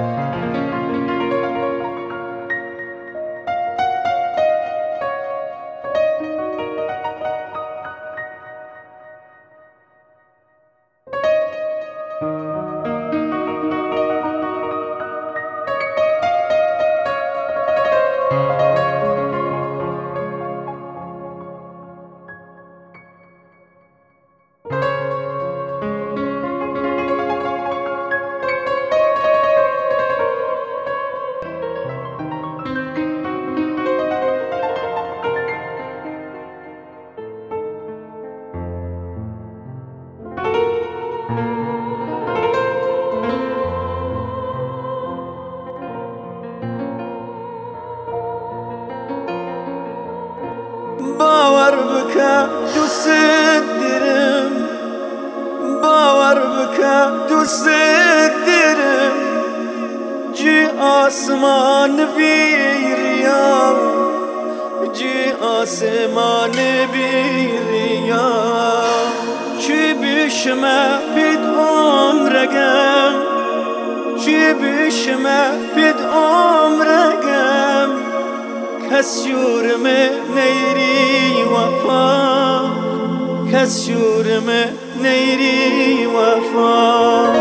باور بکە دوست دارم، باور بکە دوست دارم، جی آسمان بیریا، جی آسمان بیریا، چی بیشمه پید عمرگم، چی بیشمه پید عمرگم، کس یورمه نیری وفا، کس یورمه نیری وفا.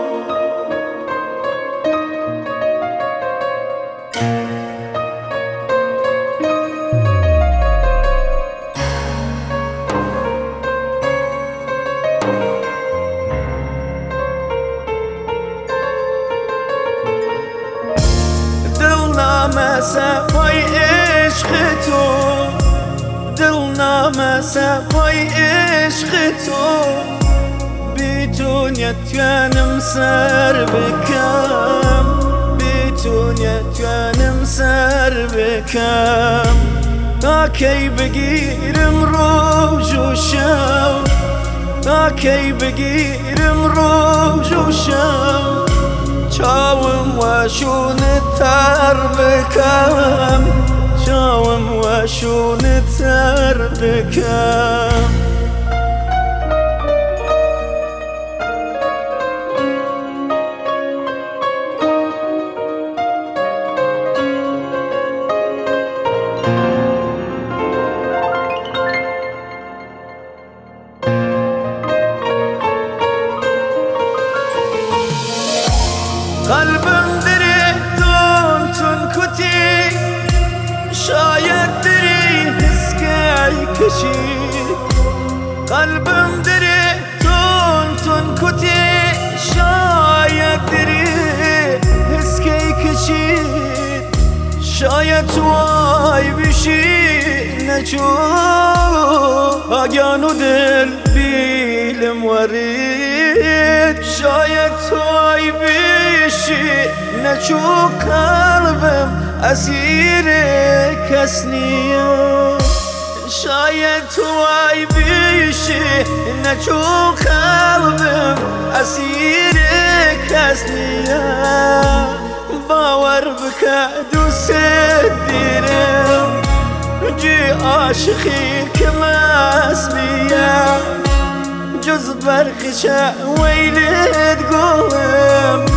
سپای عشق تو، دلنامه سپای عشق تو، بی تو نتوانم سر بکم، بی تو نتوانم سر بکم. تا کی بگیرم روز و شب، تا کی بگیرم روز و شب، چاوم وشون تر بکم، چاوم وشون تر بکم. قلبم دری تون کتی، شاید دری حس که کشی، قلبم دری تون کتی، شاید دری حس که کشی، شاید توای بشی نچو آگان و دل بیلم ورید، شاید توای بشی نچو قلبم اسیر کس نیست، شاید توای بشی نچو قلبم اسیر کس نیست. باور بکە دوست دارم، جی عاشقی که مسبیم، جز برخش ویلت گویم.